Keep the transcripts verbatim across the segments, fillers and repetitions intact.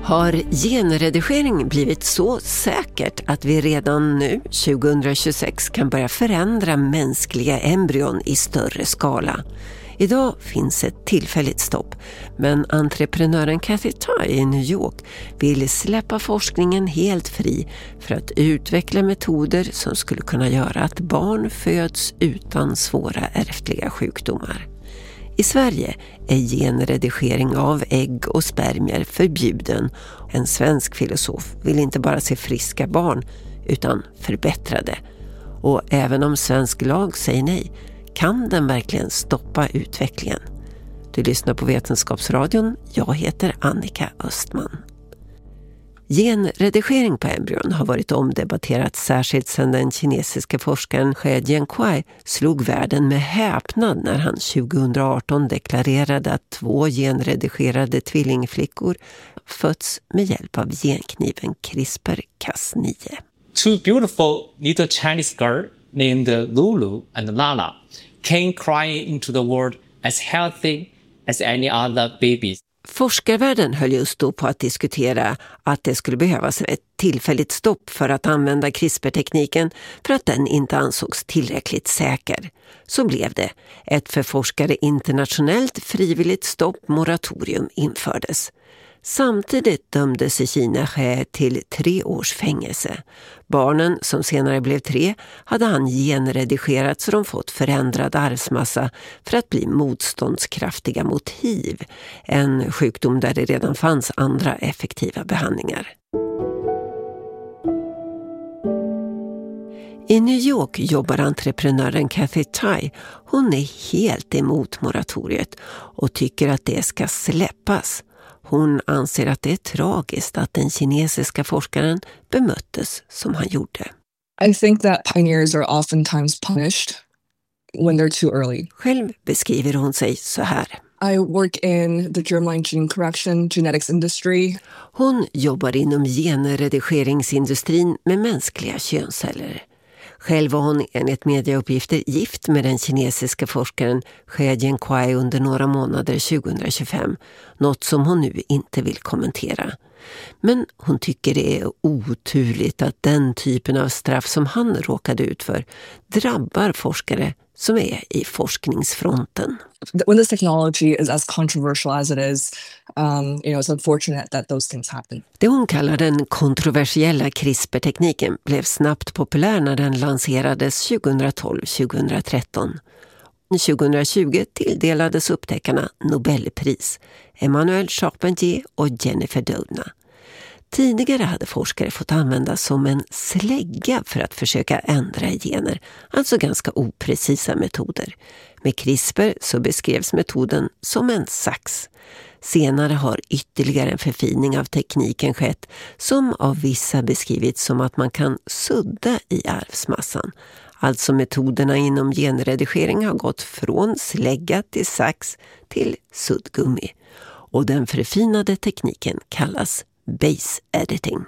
Har genredigering blivit så säkert att vi redan nu, tjugohundratjugosex, kan börja förändra mänskliga embryon i större skala? Idag finns ett tillfälligt stopp, men entreprenören Kathy Tai i New York vill släppa forskningen helt fri för att utveckla metoder som skulle kunna göra att barn föds utan svåra ärftliga sjukdomar. I Sverige är genredigering av ägg och spermier förbjuden. En svensk filosof vill inte bara se friska barn utan förbättrade. Och även om svensk lag säger nej, kan den verkligen stoppa utvecklingen? Du lyssnar på Vetenskapsradion. Jag heter Annika Östman. Genredigering på embryon har varit omdebatterat särskilt sedan den kinesiska forskaren He Jiankui slog världen med häpnad när han tjugohundraarton deklarerade att två genredigerade tvillingflickor fötts med hjälp av genkniven CRISPR Cas nio. Two beautiful little Chinese girls named Lulu and Lala came crying into the world as healthy as any other babies. Forskarvärlden höll just då på att diskutera att det skulle behövas ett tillfälligt stopp för att använda CRISPR-tekniken för att den inte ansågs tillräckligt säker. Så blev det. Ett för forskare internationellt frivilligt stopp moratorium infördes. Samtidigt dömdes i Kina He till tre års fängelse. Barnen, som senare blev tre, hade han genredigerat så de fått förändrad arvsmassa för att bli motståndskraftiga mot H I V, en sjukdom där det redan fanns andra effektiva behandlingar. I New York jobbar entreprenören Kathy Tai. Hon är helt emot moratoriet och tycker att det ska släppas. Hon anser att det är tragiskt att den kinesiska forskaren bemöttes som han gjorde. I think that pioneers are oftentimes punished when they're too early. Själv beskriver hon sig så här. I work in the germline gene correction genetics industry. Hon jobbar inom genredigeringsindustrin med mänskliga könsceller. Själv var hon enligt mediauppgifter gift med den kinesiska forskaren He Jiankui under några månader tjugohundratjugofem, något som hon nu inte vill kommentera. Men hon tycker det är oturligt att den typen av straff som han råkade ut för drabbar forskare som är i forskningsfronten. When this technology is as controversial as it is, um, you know, it's unfortunate that those things happen. Det hon kallar den kontroversiella CRISPR-tekniken blev snabbt populär när den lanserades tjugohundratolv tjugotretton. tjugohundratjugo tilldelades upptäckarna Nobelpris, Emmanuel Charpentier och Jennifer Doudna. Tidigare hade forskare fått användas som en slägga för att försöka ändra gener, alltså ganska oprecisa metoder. Med CRISPR så beskrevs metoden som en sax. Senare har ytterligare en förfining av tekniken skett som av vissa beskrivits som att man kan sudda i arvsmassan. Alltså metoderna inom genredigering har gått från slägga till sax till suddgummi. Och den förfinade tekniken kallas base editing.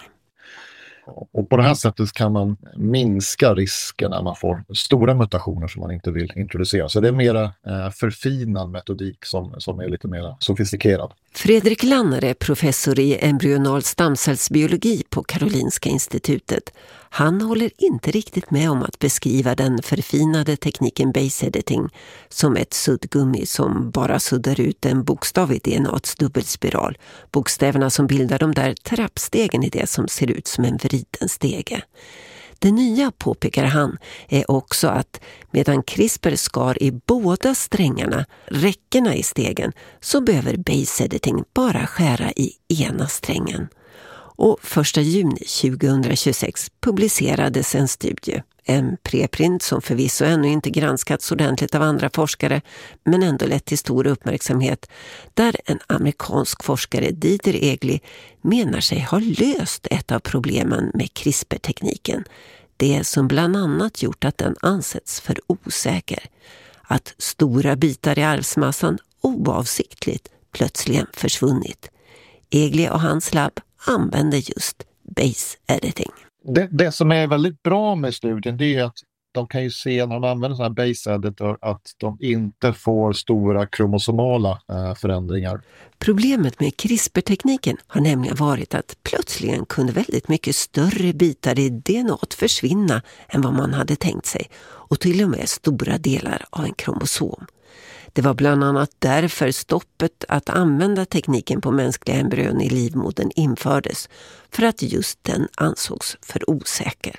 Och på det här sättet kan man minska risken när man får stora mutationer som man inte vill introducera. Så det är mera eh, förfinad metodik som, som är lite mer sofistikerad. Fredrik Lanner är professor i embryonal stamcellsbiologi på Karolinska institutet. Han håller inte riktigt med om att beskriva den förfinade tekniken base editing som ett suddgummi som bara suddar ut en bokstav i D N A:s dubbelspiral. Bokstäverna som bildar de där trappstegen i det som ser ut som en vriden stege. Det nya, påpekar han, är också att medan CRISPR skar i båda strängarna, räckena i stegen, så behöver base editing bara skära i ena strängen. Och första juni tjugohundratjugosex publicerades en studie, en preprint som förvisso ännu inte granskats ordentligt av andra forskare, men ändå lett till stor uppmärksamhet, där en amerikansk forskare, Dieter Egli, menar sig ha löst ett av problemen med CRISPR-tekniken. Det som bland annat gjort att den ansetts för osäker. Att stora bitar i arvsmassan oavsiktligt plötsligen försvunnit. Egli och hans labb använder just base editing. Det, det som är väldigt bra med studien, det är att de kan ju se när de använder sådana här base editor att de inte får stora kromosomala eh, förändringar. Problemet med CRISPR-tekniken har nämligen varit att plötsligen kunde väldigt mycket större bitar i D N A försvinna än vad man hade tänkt sig, och till och med stora delar av en kromosom. Det var bland annat därför stoppet att använda tekniken på mänskliga embryon i livmodern infördes, för att just den ansågs för osäker.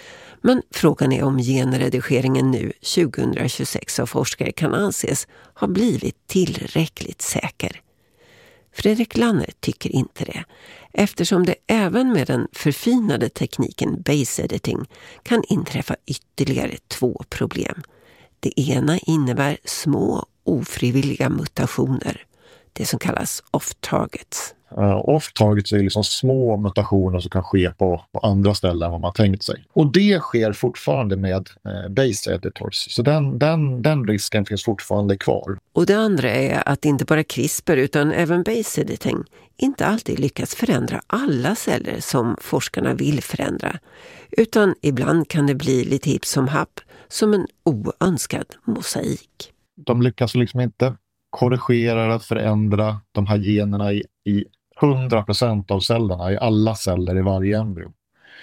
Men frågan är om genredigeringen nu tjugohundratjugosex av forskare kan anses ha blivit tillräckligt säker. Fredrik Lanner tycker inte det, eftersom det även med den förfinade tekniken base editing kan inträffa ytterligare två problem. Det ena innebär små ofrivilliga mutationer, det som kallas off-targets. Uh, off-targets är liksom små mutationer som kan ske på, på andra ställen än vad man tänkt sig. Och det sker fortfarande med uh, base editors. Så den, den, den risken finns fortfarande kvar. Och det andra är att inte bara CRISPR utan även base editing inte alltid lyckas förändra alla celler som forskarna vill förändra. Utan ibland kan det bli lite hipp som happ, som en oönskad mosaik. De lyckas liksom inte korrigera eller förändra de här generna i, i hundra procent av cellerna, i alla celler i varje embryo.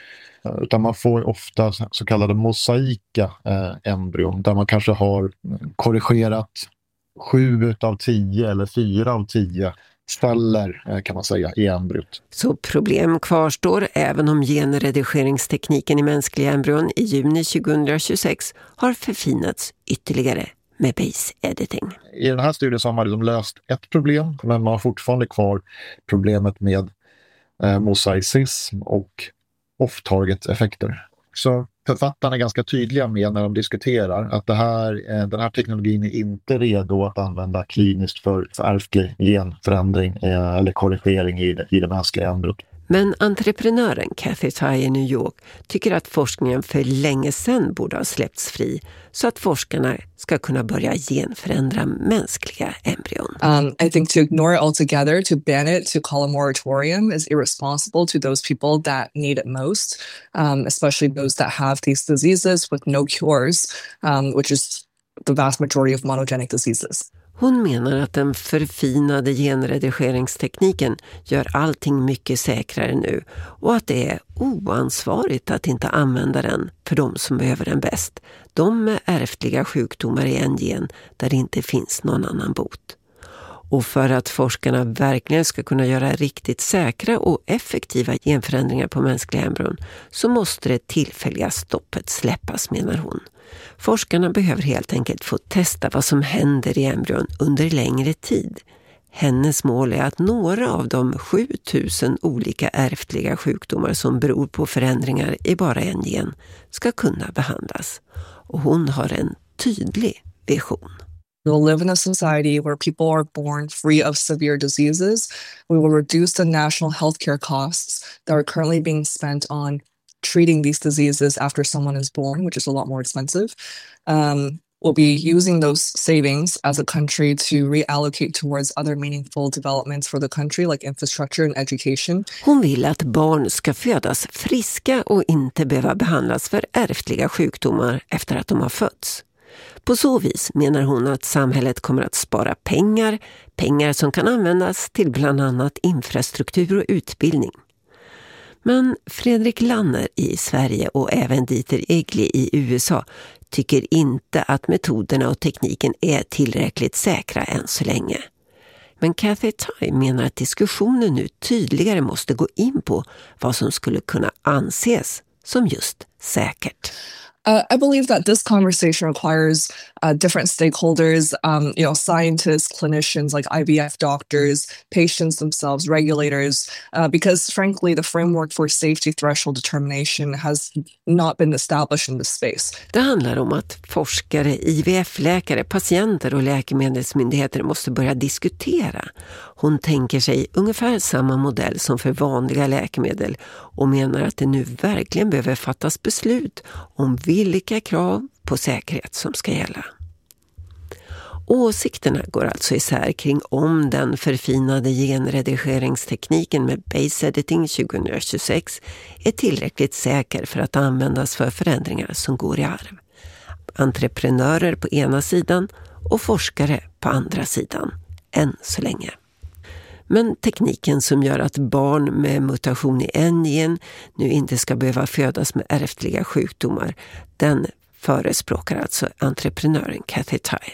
Utan man får ofta så kallade mosaika eh, embryon där man kanske har korrigerat sju av tio eller fyra av tio celler eh, kan man säga i embryot. Så problem kvarstår även om genredigeringstekniken i mänskliga embryon i juni tjugohundratjugosex har förfinats ytterligare med base editing. I den här studien så har man liksom löst ett problem, men man har fortfarande kvar problemet med eh, mosaicism och off-target-effekter. Så författarna är ganska tydliga med när de diskuterar att det här, eh, den här teknologin är inte redo att använda kliniskt för, för ärftlig genförändring eh, eller korrigering i det, i det mänskliga embryot. Men entreprenören Kathy Tai i New York tycker att forskningen för länge sedan borde ha släppts fri så att forskarna ska kunna börja genförändra mänskliga embryon. Um, I think to ignore it altogether, to ban it, to call a moratorium is irresponsible to those people that need it most, um, especially those that have these diseases with no cures, um, which is the vast majority of monogenic diseases. Hon menar att den förfinade genredigeringstekniken gör allting mycket säkrare nu och att det är oansvarigt att inte använda den för de som behöver den bäst. De med ärftliga sjukdomar i en gen där det inte finns någon annan bot. Och för att forskarna verkligen ska kunna göra riktigt säkra och effektiva genförändringar på mänskliga embryon så måste det tillfälliga stoppet släppas, menar hon. Forskarna behöver helt enkelt få testa vad som händer i embryon under längre tid. Hennes mål är att några av de sjutusen olika ärftliga sjukdomar som beror på förändringar i bara en gen ska kunna behandlas. Och hon har en tydlig vision. We will live in a society where people are born free of severe diseases. We will reduce the national healthcare costs that are currently being spent on treating these diseases after someone is born, which is a lot more expensive. Um, we'll be using those savings as a country to reallocate towards other meaningful developments for the country, like infrastructure and education. Hon vill att barn ska födas friska och inte behöva behandlas för ärftliga sjukdomar efter att de har fötts. På så vis menar hon att samhället kommer att spara pengar, pengar som kan användas till bland annat infrastruktur och utbildning. Men Fredrik Lanner i Sverige och även Dieter Egli i U S A tycker inte att metoderna och tekniken är tillräckligt säkra än så länge. Men Kathy Tai menar att diskussionen nu tydligare måste gå in på vad som skulle kunna anses som just säkert. Uh, I believe that this conversation requires uh, different stakeholders, um, you know, scientists, clinicians like I V F doctors, patients themselves, regulators, uh, because frankly, the framework for safety threshold determination has not been established in this space. Det handlar om att forskare, I V F-läkare, patienter och läkemedelsmyndigheter måste börja diskutera. Hon tänker sig ungefär samma modell som för vanliga läkemedel och menar att det nu verkligen behöver fattas beslut om vilka krav på säkerhet som ska gälla. Åsikterna går alltså isär kring om den förfinade genredigeringstekniken med base editing tjugohundratjugosex är tillräckligt säker för att användas för förändringar som går i arv. Entreprenörer på ena sidan och forskare på andra sidan, än så länge. Men tekniken som gör att barn med mutation i en gen nu inte ska behöva födas med ärftliga sjukdomar, den förespråkar alltså entreprenören Kathy Tai.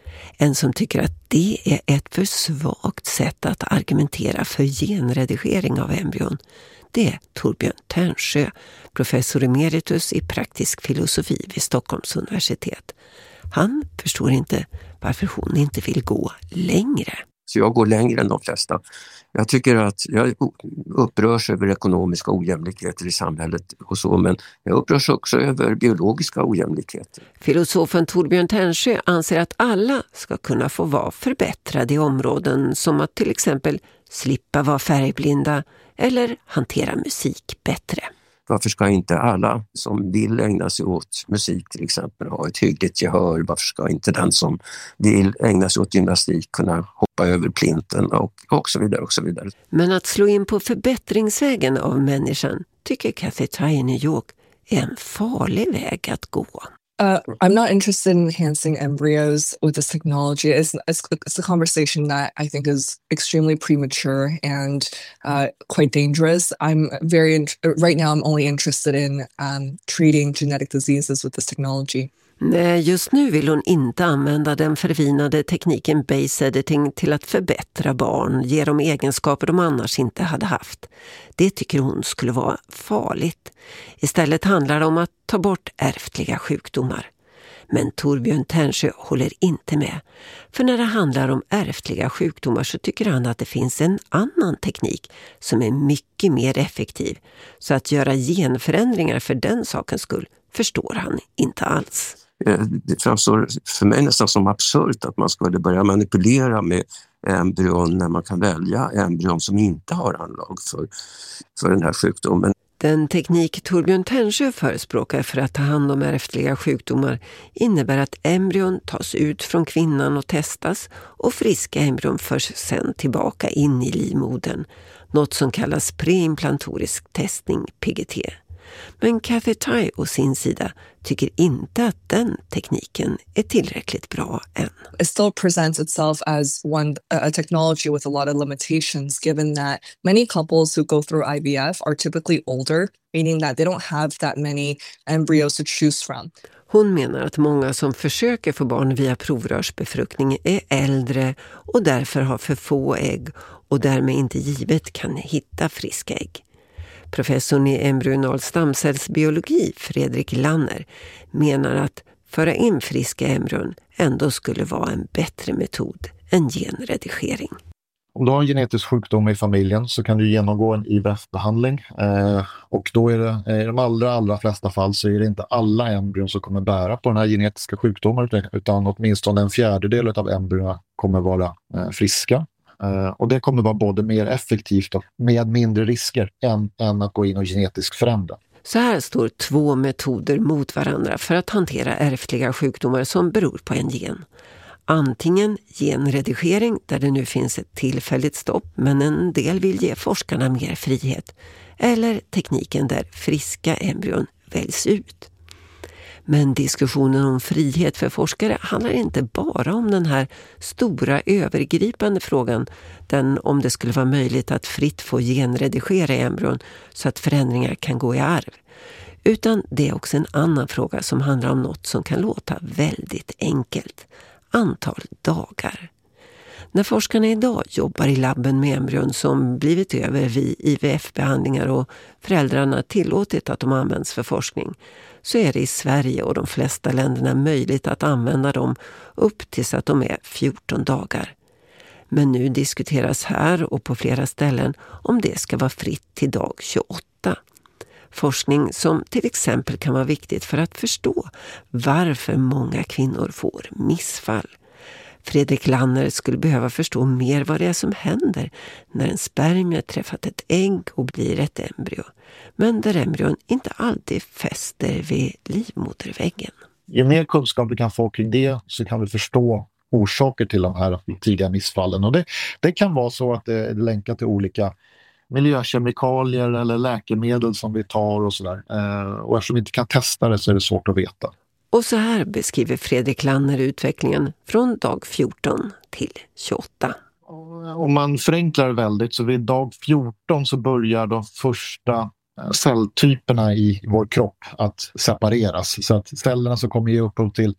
En som tycker att det är ett för svagt sätt att argumentera för genredigering av embryon, det är Torbjörn Ternsjö, professor emeritus i praktisk filosofi vid Stockholms universitet. Han förstår inte varför hon inte vill gå längre. Så jag går längre än de flesta. Jag tycker att jag upprörs över ekonomiska ojämlikheter i samhället och så, men jag upprörs också över biologiska ojämlikheter. Filosofen Torbjörn Ternsjö anser att alla ska kunna få vara förbättrade i områden som att till exempel slippa vara färgblinda eller hantera musik bättre. Varför ska inte alla som vill ägna sig åt musik till exempel ha ett hyggligt gehör? Varför ska inte den som vill ägna sig åt gymnastik kunna hoppa över plinten och, och så vidare och så vidare. Men att slå in på förbättringsvägen av människan tycker Kathy Tai i New York är en farlig väg att gå. Uh, I'm not interested in enhancing embryos with this technology. It's, it's, it's a conversation that I think is extremely premature and uh, quite dangerous. I'm very in- right now. I'm only interested in um, treating genetic diseases with this technology. Nej, just nu vill hon inte använda den förfinade tekniken base editing till att förbättra barn, ge dem egenskaper de annars inte hade haft. Det tycker hon skulle vara farligt. Istället handlar det om att ta bort ärftliga sjukdomar. Men Torbjörn Ternsjö håller inte med. För när det handlar om ärftliga sjukdomar så tycker han att det finns en annan teknik som är mycket mer effektiv. Så att göra genförändringar för den sakens skull förstår han inte alls. Det framstår för mig nästan som absurt att man skulle börja manipulera med embryon när man kan välja embryon som inte har anlag för, för den här sjukdomen. Den teknik Torbjörn Ternsjö förespråkar för att ta hand om ärftliga sjukdomar innebär att embryon tas ut från kvinnan och testas och friska embryon förs sedan tillbaka in i livmodern, något som kallas preimplantorisk testning, P G T. Men Kathy Tai å sin sida tycker inte att den tekniken är tillräckligt bra än. It still presents itself as one a technology with a lot of limitations, given that many couples who go through I V F are typically older, meaning that they don't have that many embryos to choose from. Hon menar att många som försöker få barn via provrörsbefruktning är äldre och därför har för få ägg och därmed inte givet kan hitta friska ägg. Professorn i embryonal stamcellsbiologi, Fredrik Lanner, menar att föra in friska embryon ändå skulle vara en bättre metod än genredigering. Om du har en genetisk sjukdom i familjen så kan du genomgå en I V F-behandling eh, och då är det i de allra, allra flesta fall så är det inte alla embryon som kommer bära på den här genetiska sjukdomen utan åtminstone en fjärdedel av embryona kommer vara eh, friska. Uh, och det kommer vara både mer effektivt och med mindre risker än, än att gå in och genetiskt förändra. Så här står två metoder mot varandra för att hantera ärftliga sjukdomar som beror på en gen. Antingen genredigering där det nu finns ett tillfälligt stopp men en del vill ge forskarna mer frihet. Eller tekniken där friska embryon väljs ut. Men diskussionen om frihet för forskare handlar inte bara om den här stora övergripande frågan, den om det skulle vara möjligt att fritt få genredigera embryon så att förändringar kan gå i arv. Utan det är också en annan fråga som handlar om något som kan låta väldigt enkelt. Antal dagar. När forskarna idag jobbar i labben med embryon som blivit över vid I V F-behandlingar och föräldrarna tillåtit att de används för forskning, så är det i Sverige och de flesta länderna möjligt att använda dem upp tills att de är fjorton dagar. Men nu diskuteras här och på flera ställen om det ska vara fritt till dag tjugoåtta. Forskning som till exempel kan vara viktigt för att förstå varför många kvinnor får missfall. Fredrik Lanner skulle behöva förstå mer vad det är som händer när en spermie träffat ett ägg och blir ett embryo. Men där embryon inte alltid fäster vid livmoderväggen. Ju mer kunskap vi kan få kring det så kan vi förstå orsaker till de här tidiga missfallen. Och det, det kan vara så att det är länkat till olika miljökemikalier eller läkemedel som vi tar och sådär. Eh, och eftersom vi inte kan testa det så är det svårt att veta. Och så här beskriver Fredrik Lanner utvecklingen från dag fjorton till tjugoåtta. Om man förenklar väldigt så vid dag fjorton så börjar de första celltyperna i vår kropp att separeras. Så att cellerna som kommer ge upphov till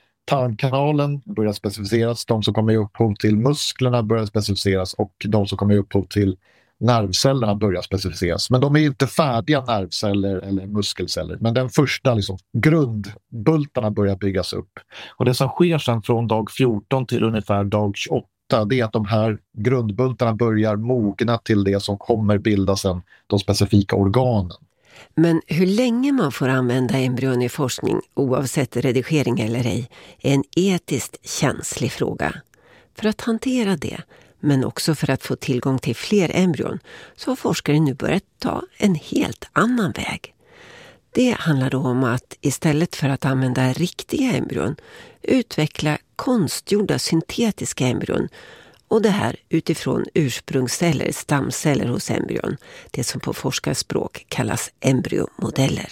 tarmkanalen börjar specificeras, de som kommer ge upphov till musklerna börjar specificeras och de som kommer ge upphov till nervcellerna börjar specificeras. Men de är inte färdiga nervceller eller muskelceller. Men den första liksom, grundbultarna börjar byggas upp. Och det som sker sedan från dag fjorton till ungefär dag tjugoåtta, det är att de här grundbultarna börjar mogna till det som kommer bilda sen de specifika organen. Men hur länge man får använda embryon i forskning, oavsett redigering eller ej, är en etiskt känslig fråga. För att hantera det, men också för att få tillgång till fler embryon, så har forskare nu börjat ta en helt annan väg. Det handlar då om att istället för att använda riktiga embryon, utveckla konstgjorda syntetiska embryon. Och det här utifrån ursprungsceller, stamceller hos embryon, det som på forskarspråk kallas embryomodeller.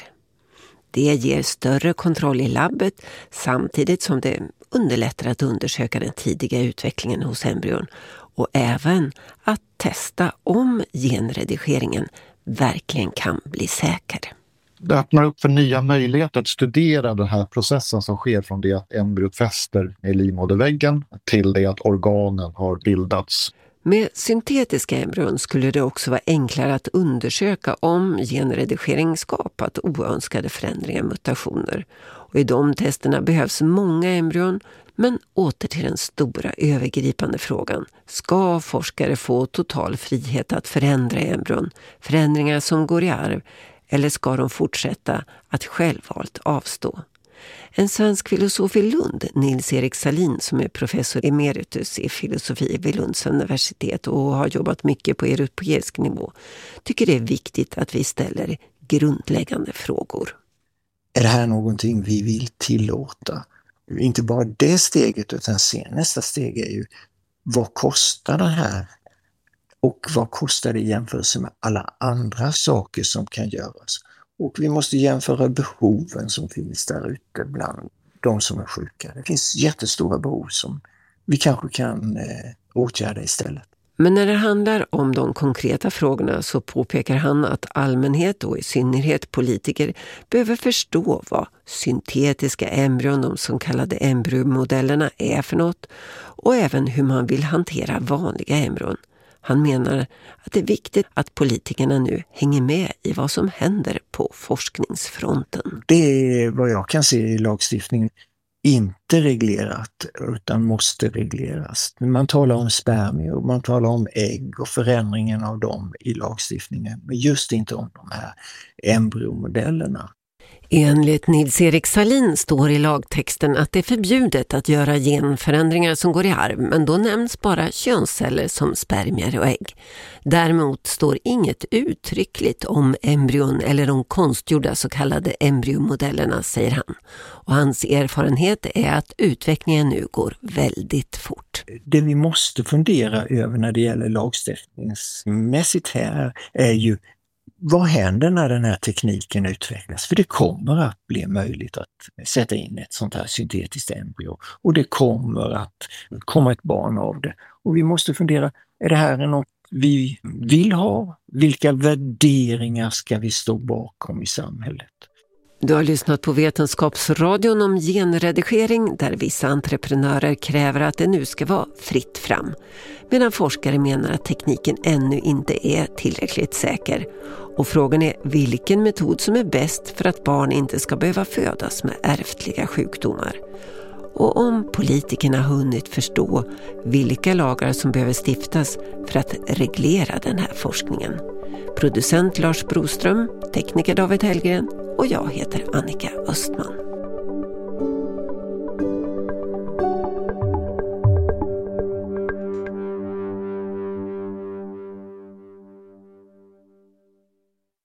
Det ger större kontroll i labbet samtidigt som det underlättar att undersöka den tidiga utvecklingen hos embryon och även att testa om genredigeringen verkligen kan bli säker. Det öppnar upp för nya möjligheter att studera den här processen som sker från det att embryot fäster i livmoderväggen till det att organen har bildats. Med syntetiska embryon skulle det också vara enklare att undersöka om genredigering skapat oönskade förändringar, mutationer. Och i de testerna behövs många embryon, men åter till den stora övergripande frågan. Ska forskare få total frihet att förändra embryon, förändringar som går i arv, eller ska de fortsätta att självvalt avstå? En svensk filosof i Lund, Nils-Erik Salin, som är professor emeritus i filosofi vid Lunds universitet och har jobbat mycket på europeisk nivå, tycker det är viktigt att vi ställer grundläggande frågor. Är det här någonting vi vill tillåta? Inte bara det steget, utan sen nästa steg är ju, vad kostar det här? Och vad kostar det i jämförelse med alla andra saker som kan göras? Och vi måste jämföra behoven som finns där ute bland de som är sjuka. Det finns jättestora behov som vi kanske kan eh, åtgärda istället. Men när det handlar om de konkreta frågorna så påpekar han att allmänhet och i synnerhet politiker behöver förstå vad syntetiska embryon, de som kallade embryomodellerna, är för något och även hur man vill hantera vanliga embryon. Han menar att det är viktigt att politikerna nu hänger med i vad som händer på forskningsfronten. Det är vad jag kan se i lagstiftningen inte reglerat utan måste regleras. Man talar om spermier, man talar om ägg och förändringen av dem i lagstiftningen, men just inte om de här embryomodellerna. Enligt Nils-Erik Salin står i lagtexten att det är förbjudet att göra genförändringar som går i arv, men då nämns bara könsceller som spermier och ägg. Däremot står inget uttryckligt om embryon eller de konstgjorda så kallade embryomodellerna, säger han. Och hans erfarenhet är att utvecklingen nu går väldigt fort. Det vi måste fundera över när det gäller lagstiftningsmässigt här är ju, vad händer när den här tekniken utvecklas? För det kommer att bli möjligt att sätta in ett sånt här syntetiskt embryo. Och det kommer att komma ett barn av det. Och vi måste fundera, är det här något vi vill ha? Vilka värderingar ska vi stå bakom i samhället? Du har lyssnat på Vetenskapsradion om genredigering där vissa entreprenörer kräver att det nu ska vara fritt fram. Medan forskare menar att tekniken ännu inte är tillräckligt säker. Och frågan är vilken metod som är bäst för att barn inte ska behöva födas med ärftliga sjukdomar. Och om politikerna hunnit förstå vilka lagar som behöver stiftas för att reglera den här forskningen. Producent Lars Broström, tekniker David Hellgren och jag heter Annika Östman.